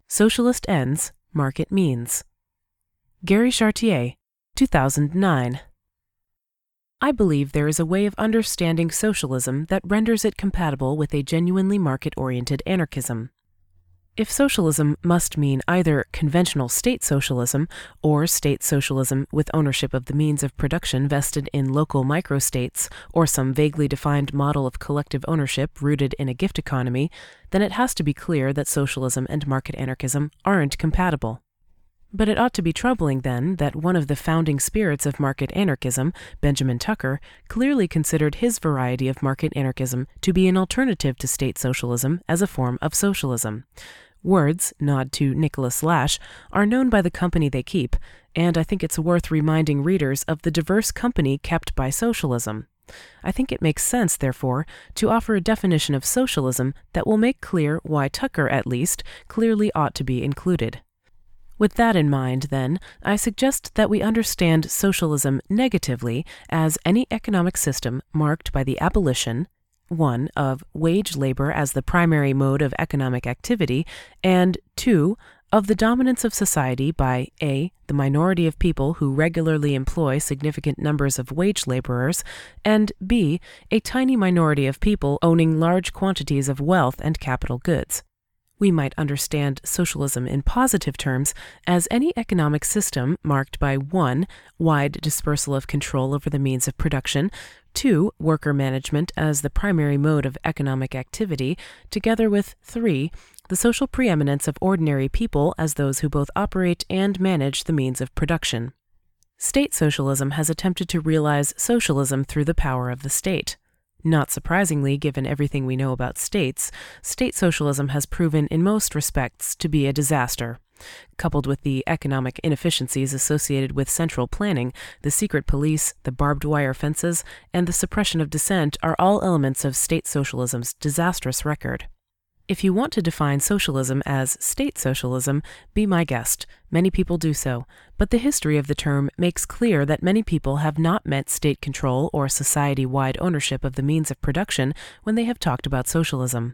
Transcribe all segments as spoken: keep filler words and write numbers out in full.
Socialist Ends, Market Means. Gary Chartier, two thousand nine. I believe there is a way of understanding socialism that renders it compatible with a genuinely market-oriented anarchism. If socialism must mean either conventional state socialism or state socialism with ownership of the means of production vested in local microstates, or some vaguely defined model of collective ownership rooted in a gift economy, then it has to be clear that socialism and market anarchism aren't compatible. But it ought to be troubling, then, that one of the founding spirits of market anarchism, Benjamin Tucker, clearly considered his variety of market anarchism to be an alternative to state socialism as a form of socialism. Words, nod to Nicholas Lash, are known by the company they keep, and I think it's worth reminding readers of the diverse company kept by socialism. I think it makes sense, therefore, to offer a definition of socialism that will make clear why Tucker, at least, clearly ought to be included. With that in mind, then, I suggest that we understand socialism negatively as any economic system marked by the abolition, one, of wage labor as the primary mode of economic activity, and two, of the dominance of society by a. the minority of people who regularly employ significant numbers of wage laborers, and b. a tiny minority of people owning large quantities of wealth and capital goods. We might understand socialism in positive terms as any economic system marked by one. wide dispersal of control over the means of production, two. worker management as the primary mode of economic activity, together with three. the social preeminence of ordinary people as those who both operate and manage the means of production. State socialism has attempted to realize socialism through the power of the state. Not surprisingly, given everything we know about states, state socialism has proven in most respects to be a disaster. Coupled with the economic inefficiencies associated with central planning, the secret police, the barbed wire fences, and the suppression of dissent are all elements of state socialism's disastrous record. If you want to define socialism as state socialism, be my guest. Many people do so, but the history of the term makes clear that many people have not meant state control or society-wide ownership of the means of production when they have talked about socialism.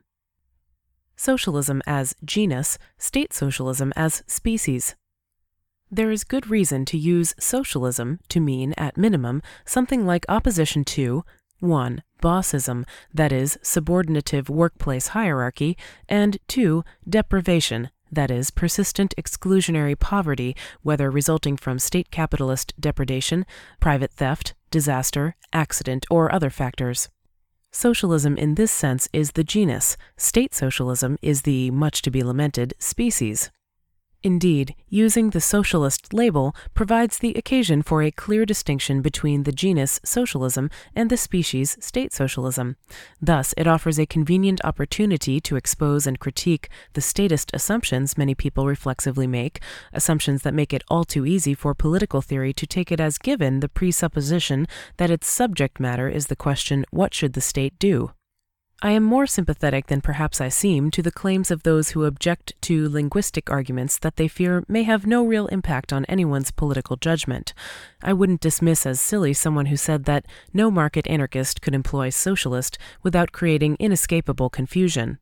Socialism as genus, state socialism as species. There is good reason to use socialism to mean, at minimum, something like opposition to one. Bossism, that is, subordinative workplace hierarchy, and two. Deprivation, that is, persistent exclusionary poverty, whether resulting from state capitalist depredation, private theft, disaster, accident, or other factors. Socialism in this sense is the genus, state socialism is the, much to be lamented, species. Indeed, using the socialist label provides the occasion for a clear distinction between the genus socialism and the species state socialism. Thus, it offers a convenient opportunity to expose and critique the statist assumptions many people reflexively make, assumptions that make it all too easy for political theory to take it as given the presupposition that its subject matter is the question, what should the state do? I am more sympathetic than perhaps I seem to the claims of those who object to linguistic arguments that they fear may have no real impact on anyone's political judgment. I wouldn't dismiss as silly someone who said that no market anarchist could employ socialist without creating inescapable confusion.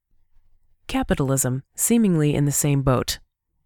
Capitalism, seemingly in the same boat.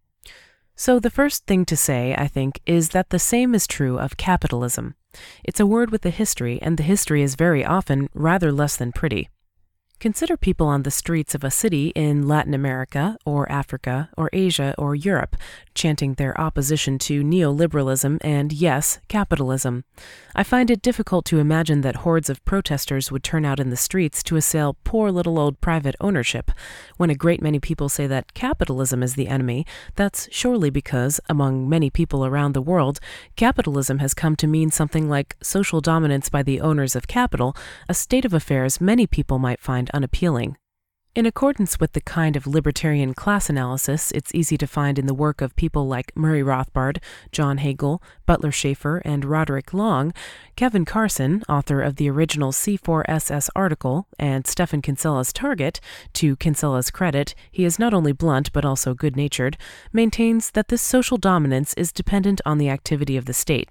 So the first thing to say, I think, is that the same is true of capitalism. It's a word with a history, and the history is very often rather less than pretty. Consider people on the streets of a city in Latin America, or Africa, or Asia, or Europe, chanting their opposition to neoliberalism and, yes, capitalism. I find it difficult to imagine that hordes of protesters would turn out in the streets to assail poor little old private ownership. When a great many people say that capitalism is the enemy, that's surely because, among many people around the world, capitalism has come to mean something like social dominance by the owners of capital, a state of affairs many people might find unappealing. In accordance with the kind of libertarian class analysis it's easy to find in the work of people like Murray Rothbard, John Hagel, Butler Schaefer, and Roderick Long, Kevin Carson, author of the original C four S S article, and Stephan Kinsella's Target, to Kinsella's credit, he is not only blunt but also good-natured, maintains that this social dominance is dependent on the activity of the state.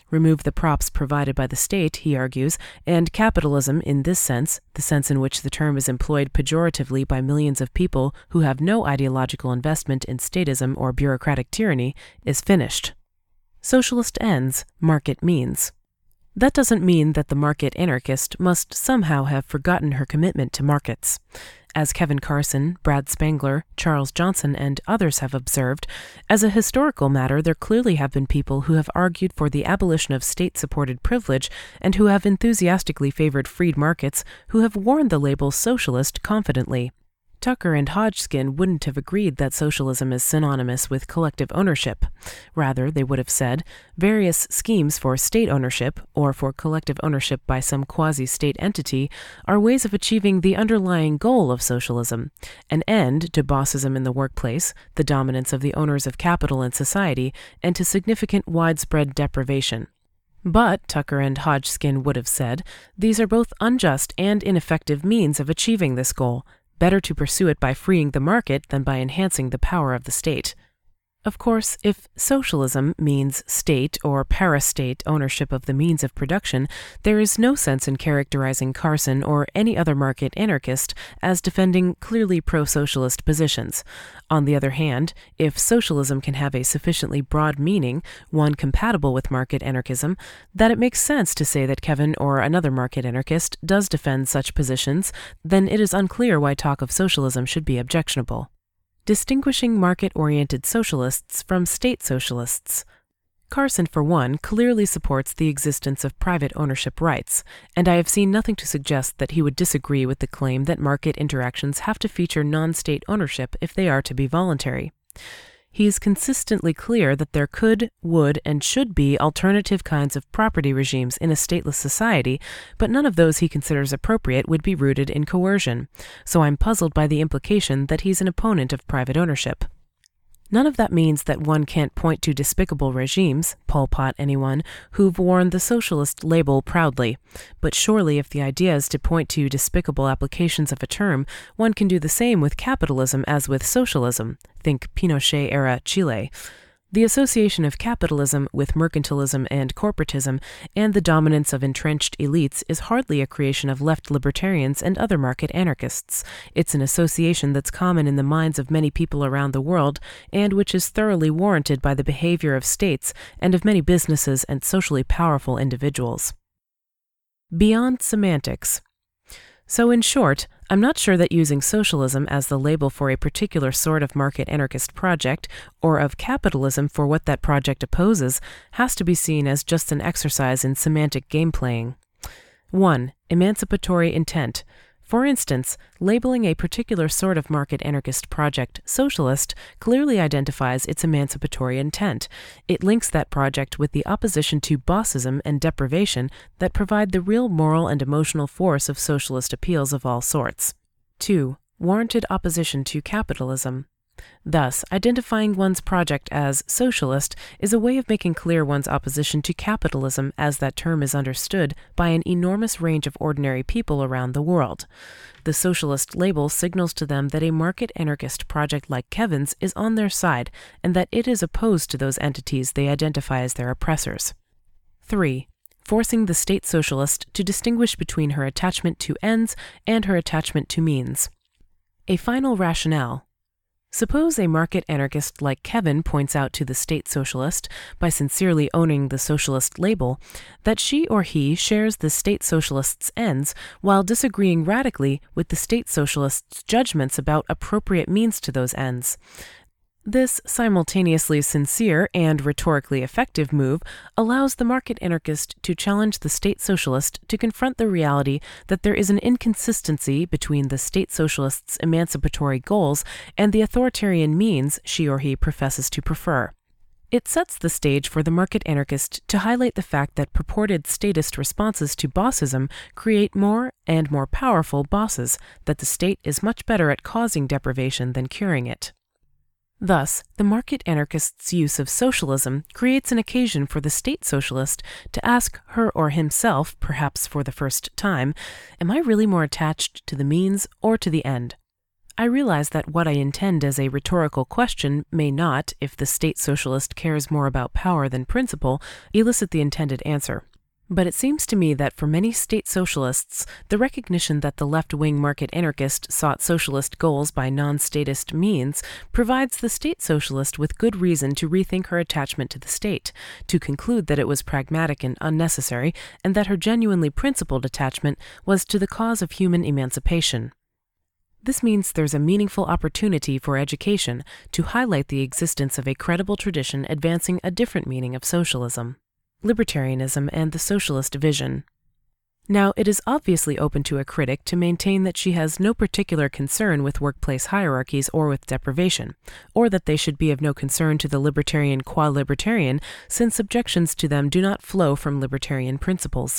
remove the props provided by the state, he argues, and capitalism in this sense, the sense in which the term is employed pejoratively by millions of people who have no ideological investment in statism or bureaucratic tyranny, is finished. Socialist ends, market means. That doesn't mean that the market anarchist must somehow have forgotten her commitment to markets. As Kevin Carson, Brad Spangler, Charles Johnson, and others have observed, as a historical matter there clearly have been people who have argued for the abolition of state-supported privilege and who have enthusiastically favored freed markets who have worn the label socialist confidently. Tucker and Hodgkin wouldn't have agreed that socialism is synonymous with collective ownership. Rather, they would have said, various schemes for state ownership, or for collective ownership by some quasi-state entity, are ways of achieving the underlying goal of socialism, an end to bossism in the workplace, the dominance of the owners of capital in society, and to significant widespread deprivation. But, Tucker and Hodgkin would have said, these are both unjust and ineffective means of achieving this goal. Better to pursue it by freeing the market than by enhancing the power of the state. Of course, if socialism means state or parastate ownership of the means of production, there is no sense in characterizing Carson or any other market anarchist as defending clearly pro-socialist positions. On the other hand, if socialism can have a sufficiently broad meaning, one compatible with market anarchism, that it makes sense to say that Kevin or another market anarchist does defend such positions, then it is unclear why talk of socialism should be objectionable. Distinguishing market-oriented socialists from state socialists. Carson, for one, clearly supports the existence of private ownership rights, and I have seen nothing to suggest that he would disagree with the claim that market interactions have to feature non-state ownership if they are to be voluntary. He is consistently clear that there could, would, and should be alternative kinds of property regimes in a stateless society, but none of those he considers appropriate would be rooted in coercion, so I'm puzzled by the implication that he's an opponent of private ownership. None of that means that one can't point to despicable regimes, Pol Pot anyone, who've worn the socialist label proudly. But surely if the idea is to point to despicable applications of a term, one can do the same with capitalism as with socialism. Think Pinochet-era Chile. The association of capitalism with mercantilism and corporatism and the dominance of entrenched elites is hardly a creation of left libertarians and other market anarchists. It's an association that's common in the minds of many people around the world and which is thoroughly warranted by the behavior of states and of many businesses and socially powerful individuals. Beyond semantics. So in short, I'm not sure that using socialism as the label for a particular sort of market anarchist project, or of capitalism for what that project opposes, has to be seen as just an exercise in semantic game-playing. one. Emancipatory intent. For instance, labeling a particular sort of market anarchist project socialist clearly identifies its emancipatory intent. It links that project with the opposition to bossism and deprivation that provide the real moral and emotional force of socialist appeals of all sorts. two. Warranted opposition to capitalism. Thus, identifying one's project as socialist is a way of making clear one's opposition to capitalism as that term is understood by an enormous range of ordinary people around the world. The socialist label signals to them that a market anarchist project like Kevin's is on their side and that it is opposed to those entities they identify as their oppressors. three. Forcing the state socialist to distinguish between her attachment to ends and her attachment to means. A final rationale. Suppose a market anarchist like Kevin points out to the state socialist, by sincerely owning the socialist label, that she or he shares the state socialist's ends while disagreeing radically with the state socialist's judgments about appropriate means to those ends. This simultaneously sincere and rhetorically effective move allows the market anarchist to challenge the state socialist to confront the reality that there is an inconsistency between the state socialist's emancipatory goals and the authoritarian means she or he professes to prefer. It sets the stage for the market anarchist to highlight the fact that purported statist responses to bossism create more and more powerful bosses, that the state is much better at causing deprivation than curing it. Thus, the market anarchist's use of socialism creates an occasion for the state socialist to ask her or himself, perhaps for the first time, am I really more attached to the means or to the end? I realize that what I intend as a rhetorical question may not, if the state socialist cares more about power than principle, elicit the intended answer. But it seems to me that for many state socialists, the recognition that the left-wing market anarchist sought socialist goals by non-statist means provides the state socialist with good reason to rethink her attachment to the state, to conclude that it was pragmatic and unnecessary, and that her genuinely principled attachment was to the cause of human emancipation. This means there's a meaningful opportunity for education to highlight the existence of a credible tradition advancing a different meaning of socialism. Libertarianism and the socialist vision. Now, it is obviously open to a critic to maintain that she has no particular concern with workplace hierarchies or with deprivation, or that they should be of no concern to the libertarian qua libertarian, since objections to them do not flow from libertarian principles.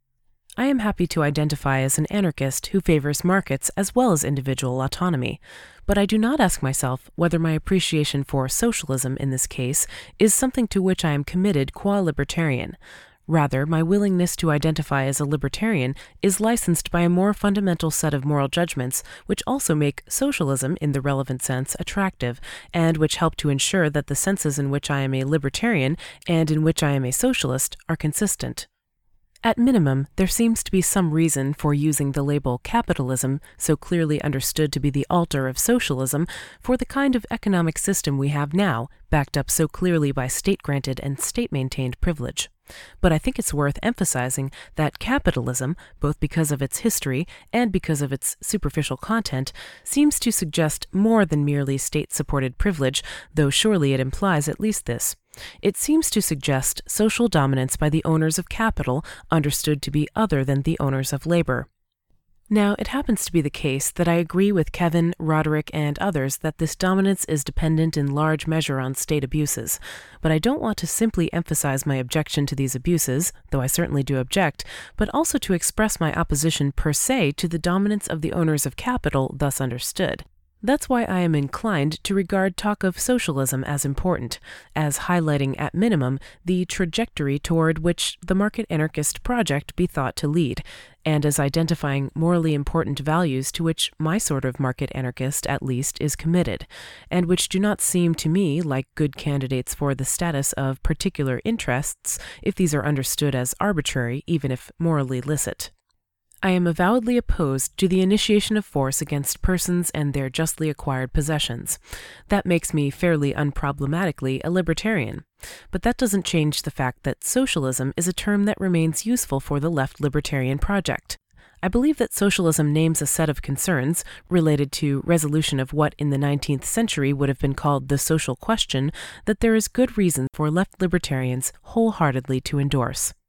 I am happy to identify as an anarchist who favors markets as well as individual autonomy, but I do not ask myself whether my appreciation for socialism in this case is something to which I am committed qua libertarian. Rather, my willingness to identify as a libertarian is licensed by a more fundamental set of moral judgments which also make socialism, in the relevant sense, attractive, and which help to ensure that the senses in which I am a libertarian and in which I am a socialist are consistent. At minimum, there seems to be some reason for using the label capitalism, so clearly understood to be the altar of socialism, for the kind of economic system we have now, backed up so clearly by state-granted and state-maintained privilege. But I think it's worth emphasizing that capitalism, both because of its history and because of its superficial content, seems to suggest more than merely state-supported privilege, though surely it implies at least this. It seems to suggest social dominance by the owners of capital, understood to be other than the owners of labor. Now, it happens to be the case that I agree with Kevin, Roderick, and others that this dominance is dependent in large measure on state abuses, but I don't want to simply emphasize my objection to these abuses, though I certainly do object, but also to express my opposition per se to the dominance of the owners of capital thus understood. That's why I am inclined to regard talk of socialism as important, as highlighting at minimum the trajectory toward which the market anarchist project be thought to lead, and as identifying morally important values to which my sort of market anarchist at least is committed, and which do not seem to me like good candidates for the status of particular interests if these are understood as arbitrary, even if morally licit. I am avowedly opposed to the initiation of force against persons and their justly acquired possessions. That makes me fairly unproblematically a libertarian. But that doesn't change the fact that socialism is a term that remains useful for the left libertarian project. I believe that socialism names a set of concerns related to resolution of what in the nineteenth century would have been called the social question that there is good reason for left libertarians wholeheartedly to endorse.